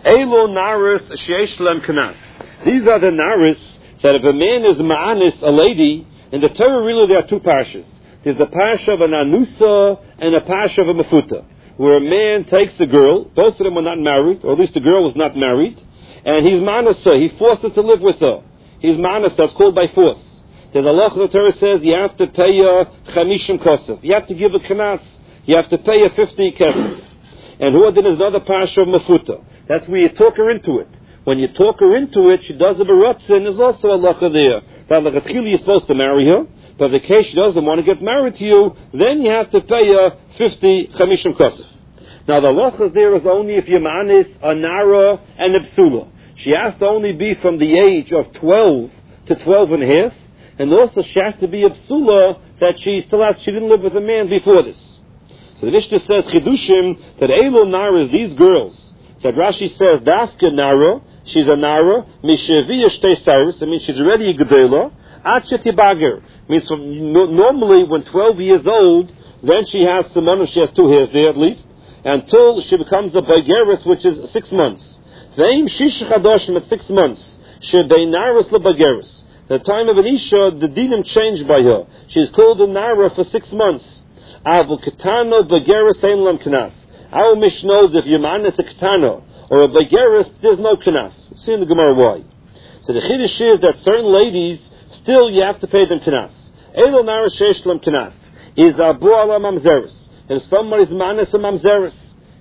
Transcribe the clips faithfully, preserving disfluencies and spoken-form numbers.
Elo naris sheyesh lem kanas. These are the naris that if a man is ma'anis, a lady, in the Torah really there are two parshas. There's a parsha of an anusa and a parsha of a mefuta, where a man takes a girl, both of them were not married, or at least the girl was not married, and he's ma'anasa, he forced her to live with her. He's ma'anas, that's called by force. There's a law the Torah says you have to pay a chamishim kosef. You have to give a kanas. You have to pay a fifty kesef. And who then is another parsha of mefuta. That's where you talk her into it. When you talk her into it, she does a baratzin, there's also a lacha there. That lachatchili you're supposed to marry her, but in the case she doesn't want to get married to you, then you have to pay her fifty chamishim kosef. Now the lacha there is only if your man is a nara and a psula. She has to only be from the age of twelve to twelve and a half, and also she has to be a psula that she still has, she didn't live with a man before this. So the Mishnah says, Chidushim, that Elo Nara, these girls, that Rashi says, Dafka Nara, she's a Nara, Misheviya Shtei Cyrus, I mean she's already a Gedela, Achetibager, means from, no, normally when twelve years old, then she has some money, she has two hairs there at least, until she becomes a Bageris, which is six months. Veim Shish Chadoshim at six months, Shebei Naras LeBageris. The time of an Isha, the dinim changed by her. She's called a Nara for six months. Avu Ketano Bageris Ein Lam Knas. Our Mishnah knows if your man is a Ketano or a Bageris, there's no Knas. We'll see in the Gemara why. So the Chiddush is that certain ladies, still you have to pay them Knas. Elo Nara Sheish Lam Knas is Abu Ala Mamzeris. And somebody's man is a Mamzeris.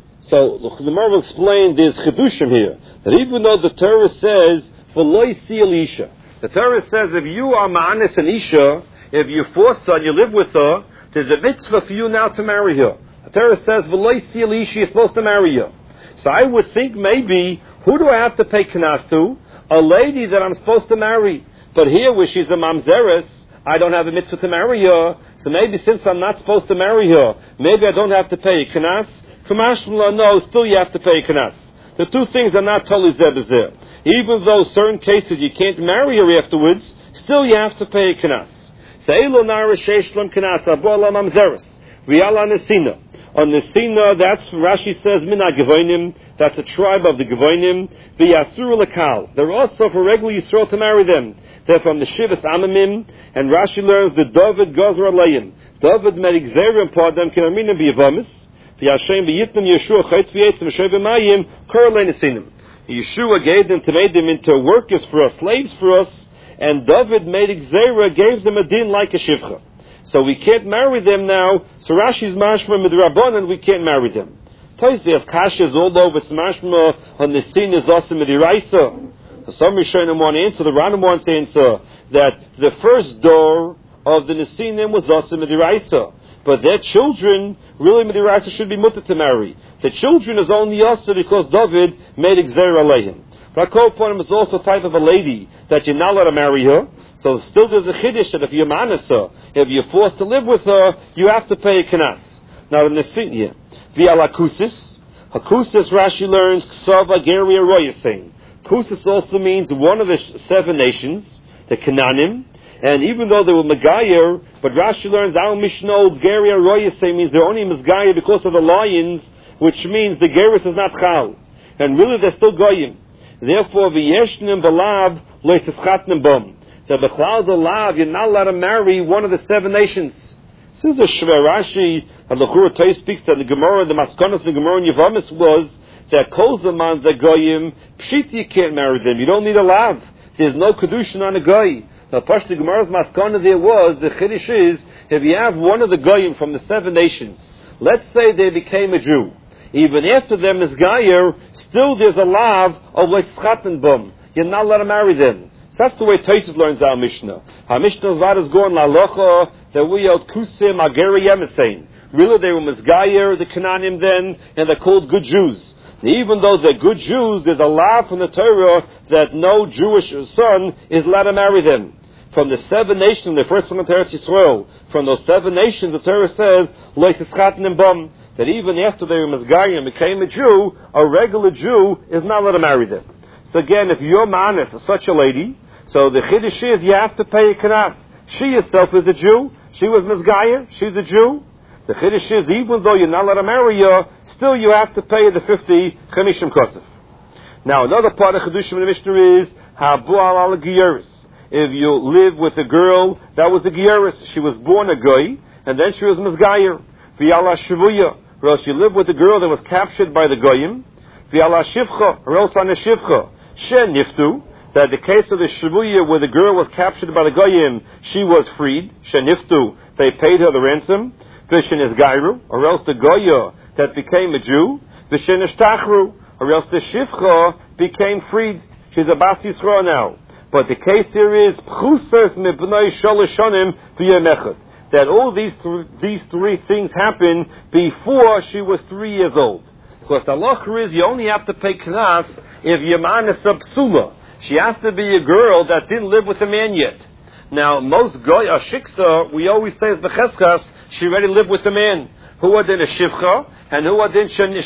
So the Gemara will explain there's Chidushim here. That even though the Torah says, V'loi Sil Isha, the Torah says if you are ma'anis an Isha, if you force her and you live with her, there's a mitzvah for you now to marry her. The Torah says, V'loi Sil Isha, you're supposed to marry her. So I would think maybe, who do I have to pay knas to? A lady that I'm supposed to marry. But here where she's a mamzeres, I don't have a mitzvah to marry her. So maybe since I'm not supposed to marry her, maybe I don't have to pay knas. Kamashmala, no, still you have to pay knas. The two things are not totally zebazir. Even though certain cases you can't marry her afterwards, still you have to pay knas. Se'elo nara sheishlam knas, abola mamzeres, v'yala nesina. On nesina, that's, Rashi says, mina gevoinim, that's a tribe of the gevoinim, v'yasur lekal. They're also for regular Yisrael to marry them. They're from the Shivas Amamim, and Rashi learns the David Gozer Aleim. David made exerim upon them, kinaminim b'yavamis, v'yashem b'yitnim Yeshua chayt v'yetzim v'shoy b'mayim, korle nesinim. Yeshua gave them to make them into workers for us, slaves for us, and David made Xera, gave them a din like a shivcha. So we can't marry them now. So Rashi's mashma midrabanan, we can't marry them. There's kashas all over. It's mashma on the scene is also midiraisa. So some Rishonim want to answer. The Rambam wants to answer that the first door of the Nesinim was also midiraisa. But their children, really midiraisa should be mutter to marry. The children is only also because David made Xera Aleihim. But Rakopon is also a type of a lady that you're not allowed to marry her. So still there's a chiddush that if you're manasa, if you're forced to live with her, you have to pay a knas. Now in the here, via lakusis, hakusis Rashi learns ksava geria royasin. Kusis also means one of the seven nations, the Canaanim, and even though they were Megayer, but Rashi learns our Mishnah olds geria royasin means they're only Megayer because of the lions, which means the geris is not chal, and really they're still goyim. Therefore, v'yeshnim b'lav lo'yitzchatnim bom. So b'chlal d'lav, you're not allowed to marry one of the seven nations. This is a Shver Rashi, and the Chura Tay speaks that the Gemara, the Maskonos, the Gemara in Yevamis was that kol zaman the goyim, pshit you can't marry them. You don't need a lav. There's no kedushin on a goy. Now, Pash the Gemara's Maskona there was the chiddush is if you have one of the goyim from the seven nations, let's say they became a Jew. Even after them is Gayer, still there's a lav of Leischaten Bum. You're not allowed to marry them. So that's the way Taisus learns our Mishnah. Our Mishnah's vad is going la locha that we out kusim ageri yemesein. Really they were Mizgayer, the Canaanim then, and they're called good Jews. And even though they're good Jews, there's a law from the Torah that no Jewish son is allowed to marry them. From the seven nations, the first one in Eretz Yisrael, from those seven nations, the Torah says, Leischaten Bum. That even after they were Mizgayer and became a Jew, a regular Jew is not allowed to marry them. So again, if you're manis, such a lady, so the chiddush is you have to pay a knas. She herself is a Jew. She was Mizgayer. She's a Jew. The chiddush is even though you're not allowed to marry her, still you have to pay the fifty chamishim kosef. Now, another part of Chedushim in the Mishnah is Habu'al al Giyaris. If you live with a girl that was a Giyaris, she was born a Goy, and then she was Mizgayer. V'yala Shavuya, or else you live with a girl that was captured by the Goyim. V'yala Shivcha, or else on a Shivcha. She Niftu, that the case of the Shavuya where the girl was captured by the Goyim, she was freed. She Niftu, they paid her the ransom. V'shen is Gairu, or else the Goya that became a Jew. V'shen is Tachru, or else the Shivcha became freed. She's a Bas Yisrael now. But the case here is Pchusas mibnei shaloshanim v'yemechad, that all these th- these three things happen before she was three years old. Because the halacha is you only have to pay knas if Yamana Psula. She has to be a girl that didn't live with a man yet. Now, most goy a shiksa, we always say is becheskas, she already lived with a man. Who are then a shivcha, and who are then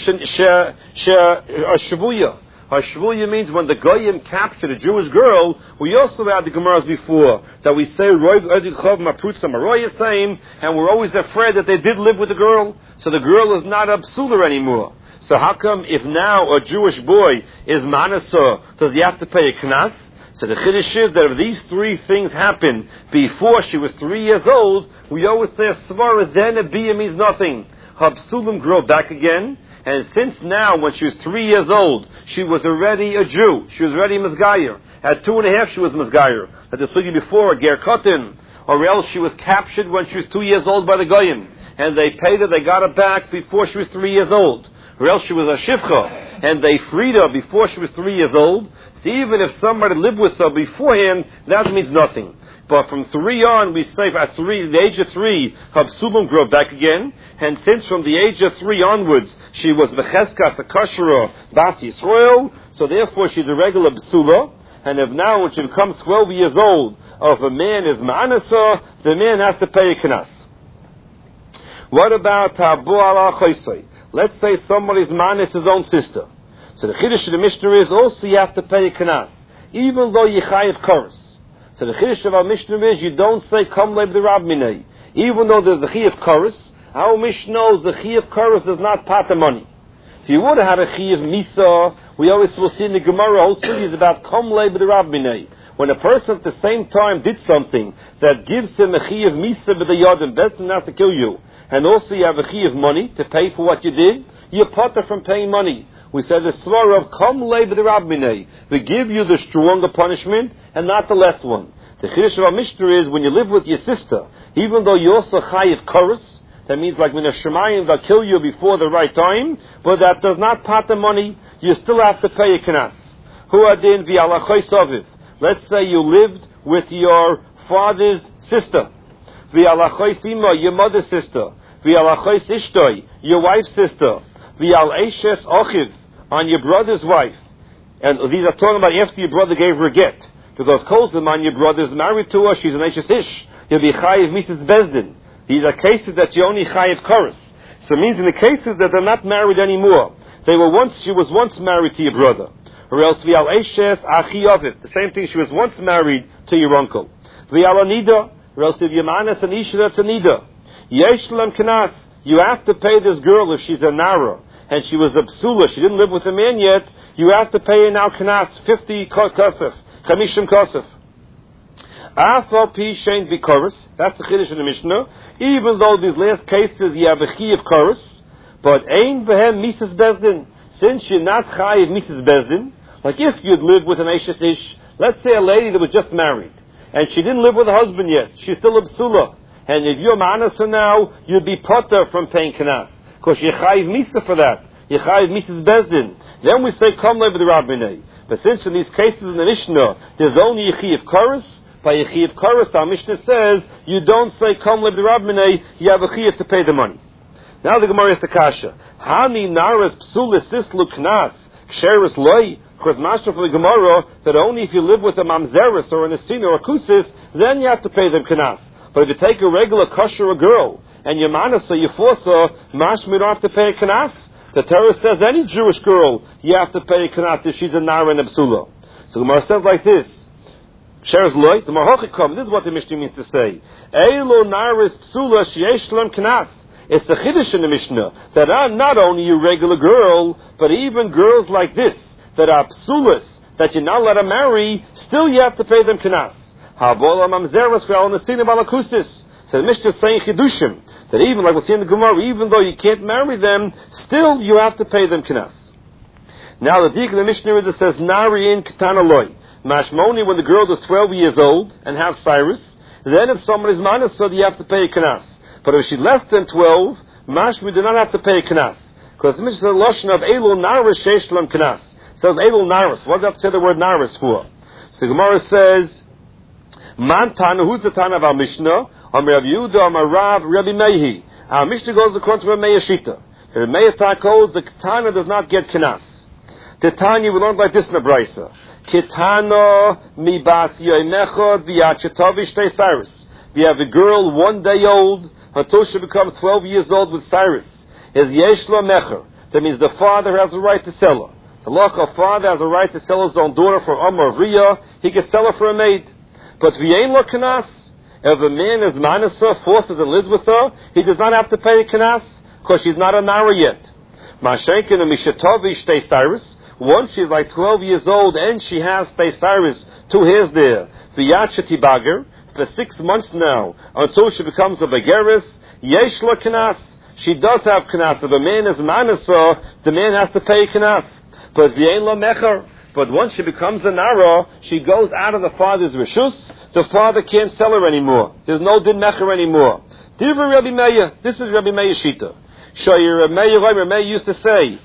a shavuya. A shavuya means when the goyim captured a Jewish girl, we also had the Gemaras before, that we say, Roiv Edichov Maprutza Maroya same, and we're always afraid that they did live with the girl, so the girl is not a psuler anymore. So how come if now a Jewish boy is manasa, does he have to pay a knas? So the chiddush is that if these three things happen before she was three years old, we always say a svara, then a bia means nothing. Her psulim grow back again, and since now, when she was three years old, she was already a Jew. She was already Mizgayer. At two and a half, she was Mizgayer. At the sugi before, a Ger Kotin, or else she was captured when she was two years old by the Goyim, and they paid her, they got her back before she was three years old. Or else she was a Shivcha, and they freed her before she was three years old. So even if somebody lived with her beforehand, that means nothing. But from three on, we say at three, the age of three, her psulim grow back again. And since from the age of three onwards, she was becheskas, a kashra, bas Yisrael, so therefore she's a regular psula. And if now, when she becomes twelve years old, if a man is ma'anasa, the man has to pay a knas. What about tabu ala choisei? Let's say somebody's manis his own sister. So the chiddush of the Mishnah is also you have to pay a knas, even though you chayiv chorus. So the chiddush of our Mishnah is you don't say kam leib the rab minei, even though there's a chayiv chorus. Our Mishnah knows the chayiv chorus does not pat the money. If you would have had a chayiv misa, we always will see in the Gemara whole series about kam leib the rab minei. When a person at the same time did something that gives him a chayiv misa with the yadim, that's enough to kill you. And also you have a chi of money to pay for what you did, you're potter from paying money. We said the svara of kam leib the rabbinei, they give you the stronger punishment and not the less one. The chiddush of our Mishnah is when you live with your sister, even though you also chayiv chorus, that means like when a shemayim they'll kill you before the right time, but that does not pat the money, you still have to pay a knas. Hu adin v'alachois aviv. Let's say you lived with your father's sister. V'alachois ima, your mother's sister. V'alachois ishtoi, your wife's sister. V'al eishes ochiv, on your brother's wife. And these are talking about after your brother gave her a get. Because Kolzim, your brother's married to her, she's an eishes ish. You'll be chayiv Missus Bezdin. These are cases that you only chayiv chorus. So it means in the cases that they're not married anymore. They were once, she was once married to your brother. Or else v'al eishes achi oviv. The same thing, she was once married to your uncle. V'al anida, or else if Yamanas and Isha, that's a nida. Yesh lam knas, you have to pay this girl if she's a nara, and she was a psula, she didn't live with a man yet, you have to pay her now knas, fifty kosef, chamishim kosef. Afal pi shein v'koros, that's the chiddush in the Mishnah, even though these last cases you have a chi of koros, but ein behem Missus Bezdin, since you're not chayiv Missus Bezdin, like if you'd lived with an Eishes Ish, let's say a lady that was just married, and she didn't live with a husband yet, she's still a psula. And if you're ma'anasa now, you'd be potter from paying knas. Because you're chayiv misa for that. You're chayiv Missus Bezdin. Then we say, come over the rabbinei. But since in these cases in the Mishnah, there's only a chayiv chorus, by a chayiv chorus, our Mishnah says, you don't say, come over the rabbinei, you have a chayiv to pay the money. Now the Gemara is the kasha. Hani naras psulis sislu knas, ksheris loy. Because master for the Gemara, that only if you live with a mamzeris or an asina or a kusis, then you have to pay them knas. But if you take a regular kosher a girl, and you manasa, you force her, mashma, you don't have to pay a knas. The Torah says any Jewish girl, you have to pay a knas if she's a nara and a psula. So the Gemara says like this, Sheres loy, the Mahochikom, this is what the Mishnah means to say. Eilo naris psula sheyesh lam knas. It's the chiddush in the Mishnah, that are not only a regular girl, but even girls like this, that are psulis, that you're not allowed to marry, still you have to pay them kanas. Ha'avola mamzeres ve'al nesinim alakustis. So the Mishnah is saying chidushim, that even, like we'll see in the Gemara, even though you can't marry them, still you have to pay them kanas. Now the dik of the Mishnah is it says, Nari in Ketana loy. Mashmoni, when the girl is twelve years old and has cyrus, then if someone is minus, so you have to pay a kanas. But if she's less than twelve, mashmi do not have to pay a kanas. Because the Mishnah says the lotion of Elul Naris Sheish Lam Kanas. It says Elul Naris. What does that say the word Naris for? So the Gemara says, Man Tana, who's the Tana of our Mishnah? Am Rav Yehuda, Am Rav, Rabbi Mehi. Our Mishnah goes according to Rabbi Meir Shita. Rabbi Meir holds the Tana does not get kanas. The Tanya we learned like this in the Brisa. Kitano mi bas yoimechod v'yachetovish te Cyrus. We have a girl one day old until she becomes twelve years old with Cyrus. Is yeshla mecher. That means the father has a right to sell her. The local father has a right to sell his own daughter for Amar Riya. He can sell her for a maid. But v'yein lo kanas. If a man is manasa, forces and lives with her, he does not have to pay a kanas because she's not a nara yet. Mashenkin and mishatovish te Cyrus. Once she's like twelve years old and she has Cyrus, two hairs there, V'yachati bager, for six months now, until she becomes a Bageris, Yesh la Kanas. She does have Kanas. If a man is Manasa, the man has to pay Kanas. But V'yein la Mecher. But once she becomes a Nara, she goes out of the father's Rishus, the father can't sell her anymore. There's no Din Mecher anymore. Divrei Rabbi Meir. This is Rabbi Meir Shita. Shayir Rabbi Meir, Rabbi Meir used to say,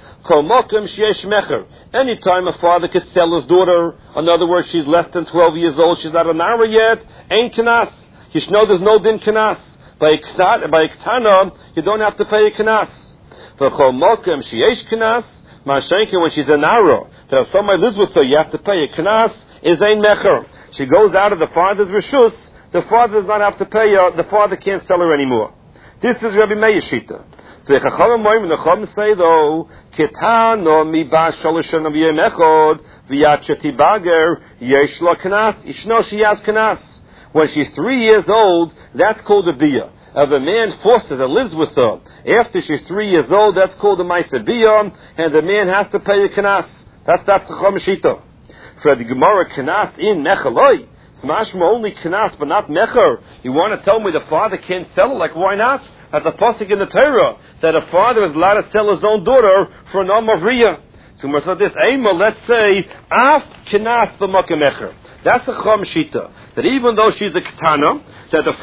anytime a father could sell his daughter, in other words, she's less than twelve years old, she's not a nara yet, ain't kanas. You should know there's no din kanas. By by ktana, you don't have to pay a kanas. For chomokim sheyesh kanas, mashenkin when she's a nara, that if somebody lives with her, you have to pay a kanas, is ein mecher. She goes out of the father's rishus, the father does not have to pay her, the father can't sell her anymore. This is Rabbi Meir Shita. The Chachamim Moim and the Chachamim say though, Ketano mi bas sholoshan of yem echod v'yachati bager yesh lo kanas. You should know she has kanas. When she's three years old, that's called a biyah. If a man forces and lives with her after she's three years old, that's called a ma'aseh biyah, and the man has to pay a kanas. That's that's the Chachamim Shita. For the Gemara kanas in mechaloi. Smashma only kanas, but not mecher. You want to tell me the father can't sell it? Like why not? That's a pasuk in the Torah that a father is allowed to sell his own daughter for an Amar Riya. So we said this, Ema, let's say, Af Kinas B'Makom Echer. That's a Chacham Shita. That even though she's a Ketana, that the